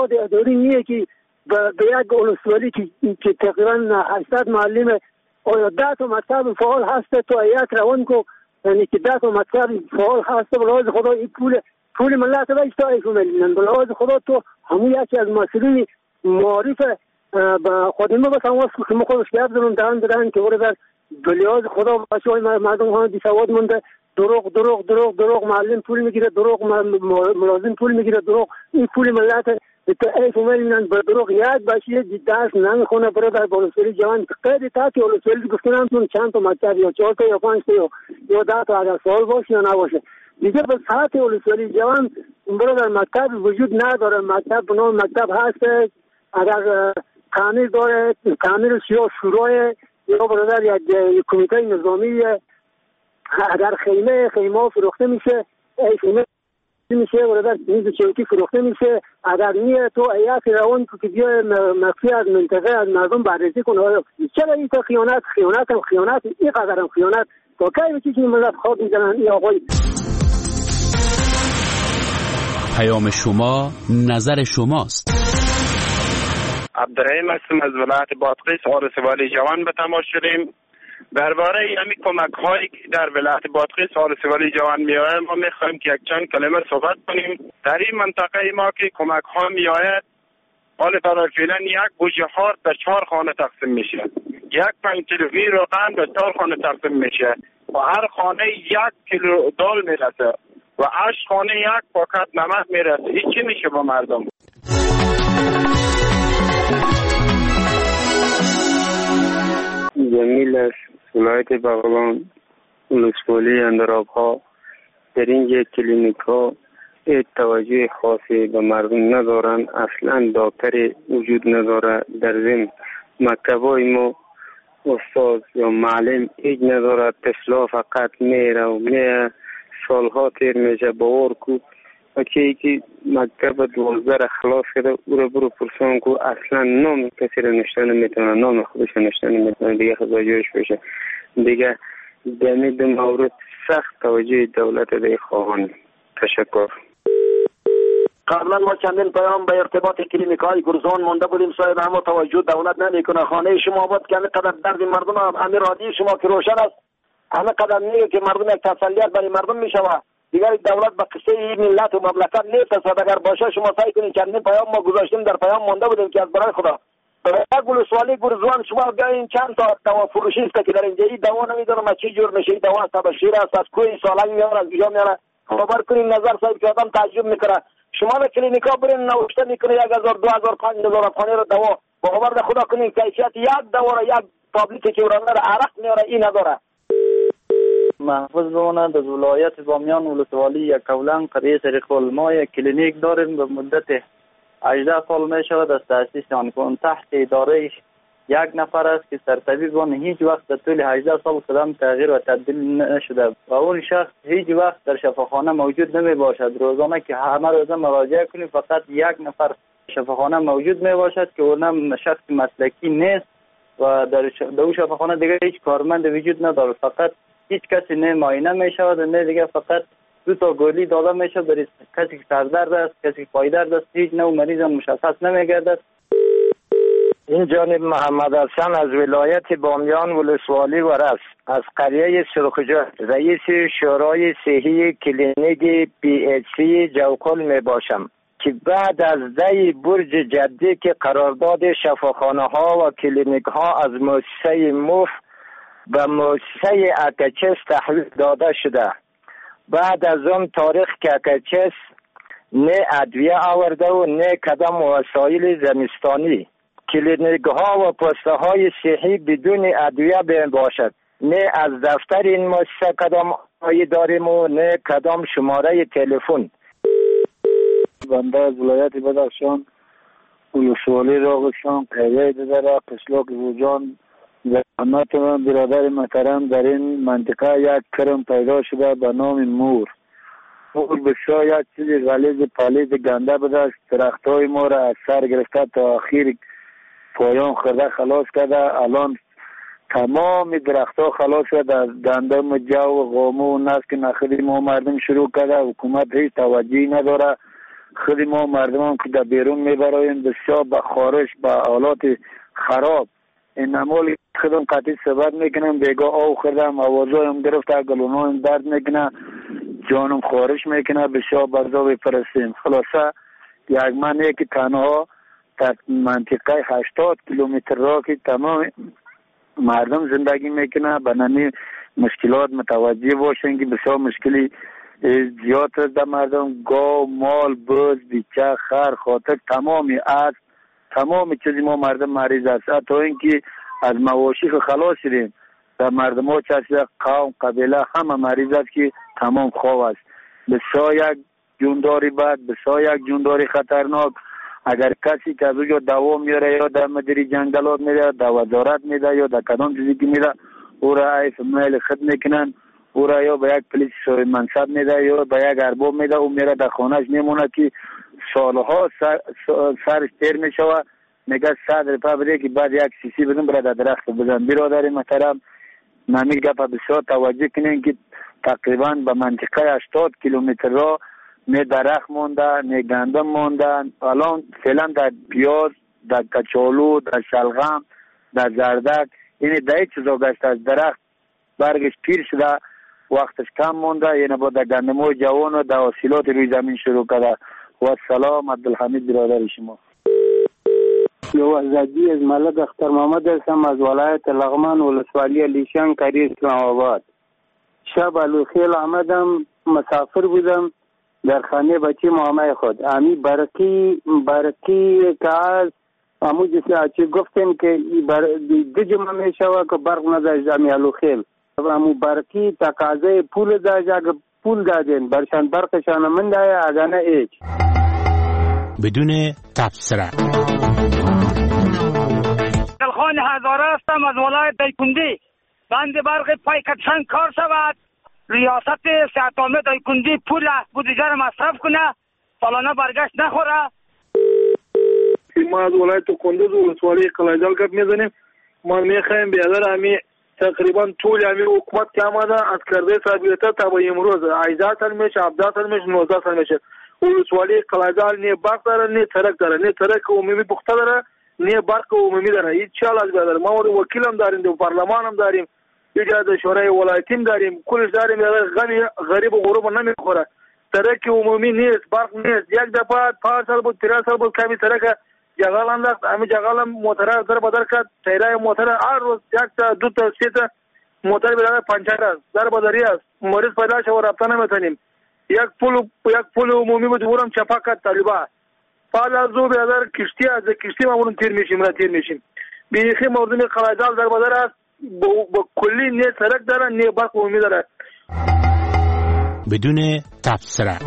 اطلاعات اداری نیه که به یک ولسوالی که تقریبا 800 معلم و 10 تا مکتب فعال هست تو یک روان کو، یعنی که 10 تا مکتب فعال هست بلاز خدا این پول ملت را اشتای می‌کنن. بلاز خدا تو همون یکی از مسئولین معارف با خودمون با تماس که ما خودش گرد دارن که ورده بلاز خدا بچه‌های مردم ها بی سواد مونده، دروغ معلم پول میگیره، دروغ ملازم پول میگیره، دروغ این پول ملت تا ایف میلن به دروغ یاد باشه درس نمیخونه برادر ولسوالی جوان قید تا که ولسوالی گفتن تون چند تا مکتب یا 4 تا یا 5 تا یا 10 تا اگر سوال باشه یا نباشه دیگه به ساعت ولسوالی جوان برادر مکتب وجود نداره. مکتب به نام مکتب هست، اگر تعمیر داره تعمیر یا شورای یا برادر یک کمیته نظامی، اگر خیمه فروخته میشه خیمه میشه برادر میز چوکی فروخته میشه. اگر نیه تو ایاتی روان که بیای مخفی از منطقه از مردم بررسی کنه چرا این تا خیانت این قدرم خیانت تا کی چیزی ملت خواب میزنن این آقای. پیام شما نظر شماست. عبدالرحیم هستم از ولایت بادغیس ولسوالی جوان به تماس شدیم. درباره همین کمک هایی که در ولایت بادغیس ولسوالی جوان میآید ما میخوایم که یک چند کلمه صحبت کنیم. در این منطقه ما که کمک ها میآید حال فعلا یک گوجه هار در 4 خانه تقسیم میشه، یک 5 کیلویی روغن در 4 خانه تقسیم میشه و هر خانه 1 کیلو دال میرسه و 8 خانه 1 پاکت نمک میرسه. این چی میشه با مردم؟ جمیل از ولایت بغلان ولسوالی اندرابها در این کلینیک ها توجه خاصی به مردم ندارن، اصلا دکتر وجود نداره. در ضمن مکتبای ما استاد یا معلم هیچ نداره، طفلا فقط میره و میره سالها تیر میشه باور کو که مکتب 12 را خلاص کرده او را برو پرسان کو اصلا نام کسی را نشته نمیتونه، نام خودش را نشته نمیتونه، دیگه خدا جوش بشه. دیگه دمی دو مورد سخت توجه دولت دیگه خواهان. تشکر. قبلا ما چندین پیام به ارتباط کلینیک‌های گرزان مونده بودیم صاحب، اما توجه دولت نمیکنه. خانه شما بود که همه قدر درد مردم همه رادی شما که روشن است، همه قدر میگه که مردم یک تسلیت برای مردم میشوه. دیگر دولت به قصه این ملت و مملکت نیست. اگر باشه شما سعی کنید چندین پیام ما گذاشتیم در پیام مونده بودیم که از برای خدا یک ولسوالی گرزوان شما بیاین چند تا دوا فروشی است که در اینجا این دوا نمیدونم چی جور میشه، این دوا تبشیر است، از کوی سالنگ میاره، از کجا میاره. خبر کنین نظر صاحب که آدم تعجب میکنه. شما به کلینیکا برین نوشته میکنه 1000 2000 5000 افغانی رو دوا، باور خدا کنین کیفیت یک دوا را یک تابلت که ورنه عرق میاره این نداره. محفوظ بماند از ولایت بامیان ولسوالی یکولن قریه سریخال ما یک کلینیک داریم به مدت 18 سال می شود از تأسیس آن کن. تحت اداره یک نفر است که سرطبیب آن هیچ وقت در طول 18 سال قدم تغییر و تبدیل نشده و اون شخص هیچ وقت در شفاخانه موجود نمی باشد. روزانه که همه روزه مراجعه کنیم فقط یک نفر شفاخانه موجود می باشد که اونم شخص مسلکی نیست و در اون شفاخانه دیگه هیچ کارمند وجود نداره. فقط هیچ کسی نه معاینه می شود نه دیگه فقط 2 تا گولی داده می شود برای کسی که سردرد است، کسی که پایدرد است، هیچ نوع مریض مشخص نمی گردد. این جانب محمد حسن از ولایت بامیان ولسوالی ورس از قریه سرخجه رئیس شورای صحی کلینیک PHC جوکل می باشم که بعد از دی برج جدی که قرارداد شفاخانه ها و کلینیک ها از مؤسسه موف به مؤسسه اکچس تحویل داده شده. بعد از اون تاریخ که اکچس نه ادویه آورده و نه کدام وسایل زمستانی، کلینیک ها و پسته های صحی بدون ادویه بین باشد. نه از دفتر این مؤسسه کدام آیی داریم و نه کدام شماره تلفن. بنده از ولایت بدخشان ولسوالی راغشان قریه داره قسلوک وجان زحمت من برادر محترم در این منطقه یک کرم پیدا شده به نام مور بسیار یک چیز غلیظ پلید گنده بوده. درخت های ما را از سر گرفته تا آخر پایان خورده خلاص کرده. الان تمام درخت ها خلاص شده. از گندم جو و غامو و نسک نخلی ما مردم شروع کرده. حکومت هیچ توجهی نداره. خود ما مردمان که در بیرون میبرایم بسیار به خارش به حالات خراب این نمال خودم قطعی سبب میکنم بیگاه آو خوردم آوازایم گرفته گلونایم درد میکنه جانم خارش میکنه بسیار برزا بپرستیم. خلاصه یک منه که تنها در منطقه 80 کیلومتر را که تمام مردم زندگی میکنه به نمی مشکلات متوجه باشن که بسیار مشکلی زیاد است در مردم. گاو مال بز بیچه خر خاطر تمامی تمام چیزی ما مردم مریض است تا اینکه از مواشی خلاص شدیم در مردم ها چه قوم قبیله همه مریض است که تمام خواب است. بسیار یک جونداری بد بسیار یک جونداری خطرناک. اگر کسی که از اونجا دوا میاره یا در مدیری جنگلات میره در وزارت میده یا در کدام چیزی که میره او را ایف میل خد میکنن او را یا به یک پلیس منصب میده یا به یک ارباب میده او میره در خانهش میمونه که سالها سرش تیر میشوه میگه 100 روپیه بده که بعد یک سیسی بدون برای در درخت بزن. برادر محترم نمی گپ بسیار توجه کنین که تقریبا به منطقه 80 کیلومتر را نه درخت مونده نه گندم مونده. الان فعلا در پیاز در کچالو در شلغم در زردک این در چیزا گشت از درخت برگش پیر شده وقتش کم مونده یعنی با در گندم های جوان و در حاصلات روی زمین شروع کرده. و سلام عبدالحمید برادر شما. یو ازادی از ملک اختر محمد هستم از ولایت لغمان ولسوالی لیشان کری اسلام آباد. شب الخیل آمدم مسافر بودم در خانه بچه مامای خود امی برکی کاز امو جسی چی گفتن که دو جمعه میشوه که برق نداشت امی الخیل امو برکی تقاضای پول داشت اگر پول دادن برشان برقشان من دایا اگانه ایچ بدون تبصره. دلخان هزاره هستم از ولایت دایکندی. بند برق پای کتشن کار شود ریاست سیاتامه دایکندی پول بودجه مصرف کنه سالانه برگشت نخوره. ما از ولایت کندوز ولسوالی قلعه‌جان گپ میزنیم. ما میخوایم بیادر همی تقریبا طول همی حکومت که آمده از کرده ثابته تا به امروز 18 سال میشه 17 سال میشه 19 سال میشه ولسوالی قلعه‌جان نه برق داره نه ترک داره نه ترک عمومی پخته داره نه برق عمومی داره. هیچ چاله از بیادر ما وکیل هم داریم در پارلمان هم داریم ایجاد شورای ولایتیم داریم کلش داریم غریب و غروب نمیخوره. ترک عمومی نیست برق نیست. یک دفعه 5 سال بود 3 سال بود کمی ترک جغال انداخت همین جغال موتر در بدر کرد تیرای موتر هر روز یک تا دو تا سه تا موتر بیاد پنچر است در بدری است مریض پیدا شو رابطه نمیتونیم. یک پول عمومی بود ورم چپا کرد طالبا بعد از او بیاد کشتی از کشتی ما اون تیر میشیم بیخی مردم قلعه‌جان در بدر است با کلی نه سرک داره نه برق عمومی داره. بدون تبصره.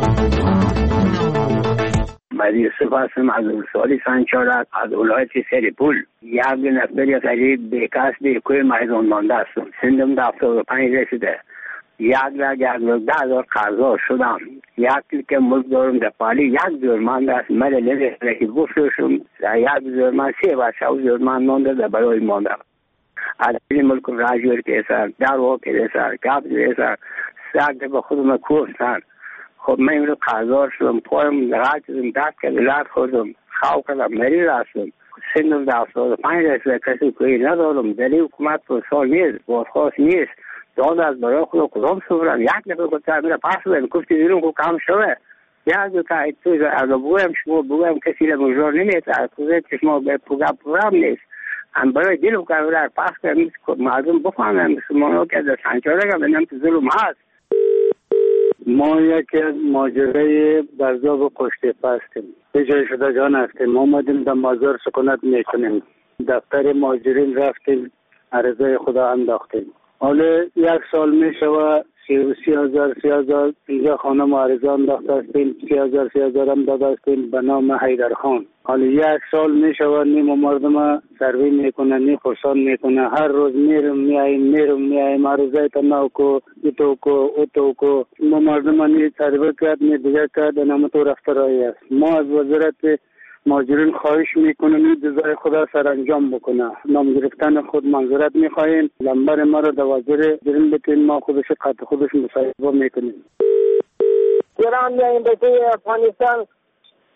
مدیر سپاسم از ولسوالی سنچارک از ولایت سریپول. یک نفر قریب بیکس بیکوی میدان مانده هستم. سندم در 75 رسیده. یک 10,000 قرضا شدم. یک که ملک دارم در پالی 1 جور مانده است. من نمیشه که گفتشم 1 جور من 3 بچه جور من مانده در برای مانده. از این ملک راجور که سر در واقع سر کاب سر ساعت به خودم کوفتن. خب من اینو قرضا شدم پایم نگاه کردم دست کردم خوردم خواب کردم مریض هستم. سنم در 75 رسیده کسی کوی ندارم. در این حکومت پر سال نیست بازخواست نیست. داد از برای خود کدام سورم یک نفر گفتم میره پس بدم گفتی بیرون که کام شده یک تا تو از بگویم شما بگویم کسی را مجرور نمیشه از خوزه که شما به پروگرام نیست هم برای دلم که برای پس کنم مردم بفهمم شما که در سنچاره که بنام تو ظلم هست. ما یک ماجرای برزاب و قشته هستیم بجای شده جان هستیم. ما آمدیم در مازار سکونت میکنیم دفتر ماجرین رفتیم عرضه خدا انداختیم. حالا 1 سال می شود 30,000 اینجا خانه معارضه انداخته هستیم 30,000 هم داده هستیم به نام حیدرخان. حالا 1 سال می شود نیم مردم سروی میکنه نیم پرسان میکنه هر روز میرم میاییم عرضه تا نوکو اتوکو ما مردم نی سروی کرد نی دیگر کرد نامتو رفترهایی است. ما از وزارت ماجرین خواهش میکنم این جزای خدا سرانجام بکنه. نام گرفتن خود منظورت میخواهیم لمبر ما را در وزیر برین بتین ما خودش مصاحبه میکنیم. ایران میاییم به افغانستان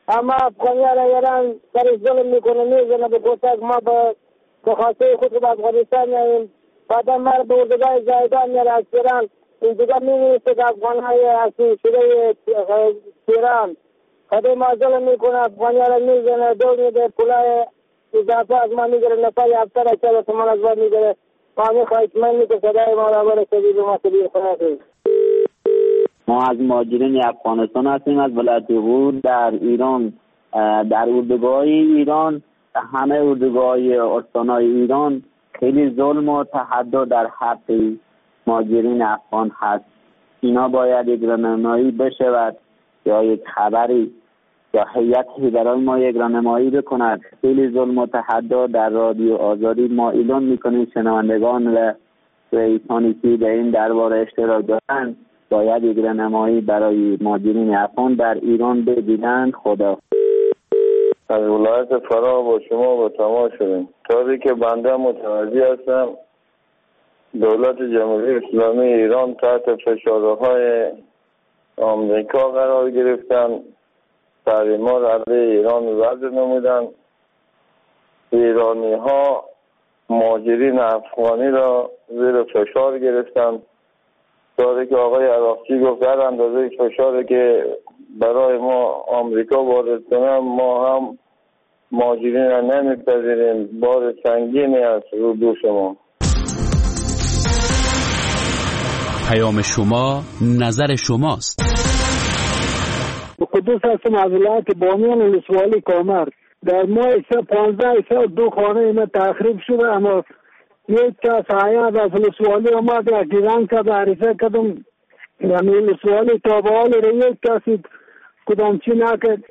اما افغانیان ایران سر ظلم میکنه میزنه به کتک. ما به خواسته خود به افغانستان میاییم، بعدا ما به اردوگاه زایدان میره از تهران. این دیگه می‌نویسه که افغانهای اصلی شده تهران خیلی ما ظلم میکنه، افغانیان را میزنه، دور میده، پولای اضافه از ما میگیره، نفر 780 تومان از ما میگیره. ما میخواهیم که صدای ما را برسید به ما سبیل خلاصید. ما از مهاجرین افغانستان هستیم، از ولایت غور در ایران. در اردوگاه ایران، همه اردوگاه استانهای ایران خیلی ظلم و تحدی در حق مهاجرین افغان هست. اینا باید یک راهنمایی بشود یا یک خبری یا هیئتی برای ما یک راهنمایی بکند. خیلی ظلم و تحدی در رادیو آزادی ما اعلام میکنیم شنوندگان و رئیسانی که در این درباره اشتراک دارند باید یک راهنمایی برای مهاجرین افغان در ایران بگیرند. خدا. از ولایت فرا با شما با تماس شدیم. طوری که بنده متوجه هستم دولت جمهوری اسلامی ایران تحت فشارهای آمریکا قرار گرفتن، تحریما را علیه ایران وضع نمودند. ایرانی ها مهاجرین افغانی را زیر فشار گرفتند. طوری که آقای عراقچی گفت هر اندازه فشاری که برای ما آمریکا وارد کنه ما هم مهاجرین را نمیپذیریم. بار سنگینی است رو دوش ما. پیام شما نظر شماست. قدوس هستم از ولایت بامیان ولسوالی کامر. در ماه 15 دو خانه اینا تخریب شده، اما یک کس حیات از ولسوالی آمد را گیران کرد، عریضه کردم در ولسوالی تا به حال را یک کسی کدام چی نکرد.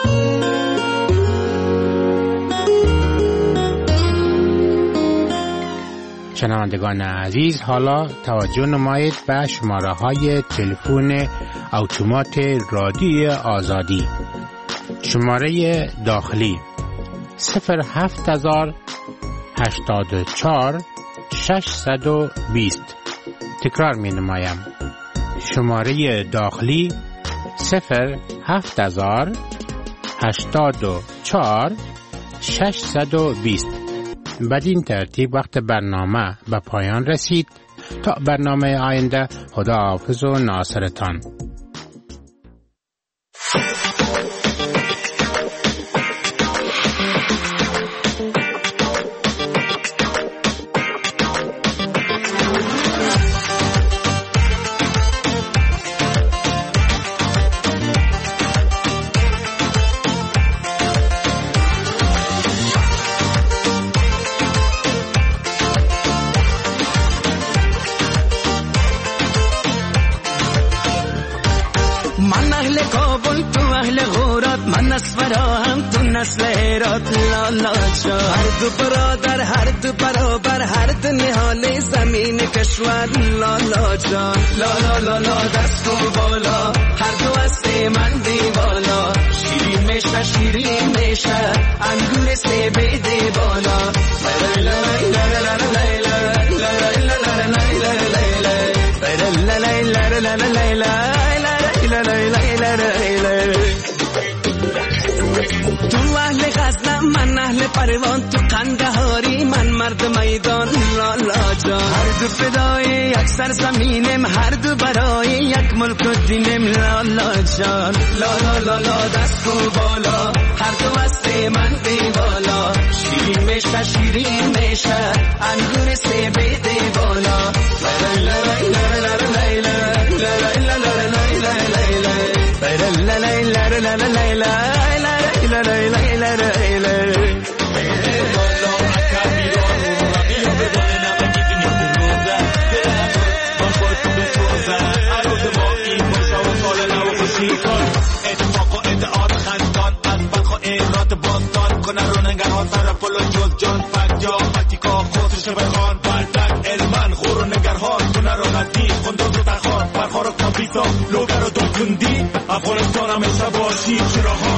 شنوندگان عزیز، حالا توجه نمایید به شماره های تلفن اتومات رادیو آزادی. شماره داخلی 07084 620. تکرار می نمایم. شماره داخلی 07084 620. بدین ترتیب وقت برنامه به پایان رسید. تا برنامه آینده، خداحافظ و ناصرتان. نسل هرات لالا جان، هر دو برادر هر دو برابر، هر دو نهال زمین کشور لالا جان. لالا لالا دست و بالا، هر دو از من دیوالا، شیرین میشه شیرین میشه انگور سیب دی بالا. تو اهل غزنم من اهل پروان، تو قندهاری من مرد میدان لالا جان. هر دو فدای یک سرزمینم، هر دو برای یک ملک و دینم لالا جان. لالا لالا دست و بالا، هر دو از من دیوالا، شیرین میشه شیرین میشه انگور سیب دی بالا. افغانستان همیشه باشی چراغان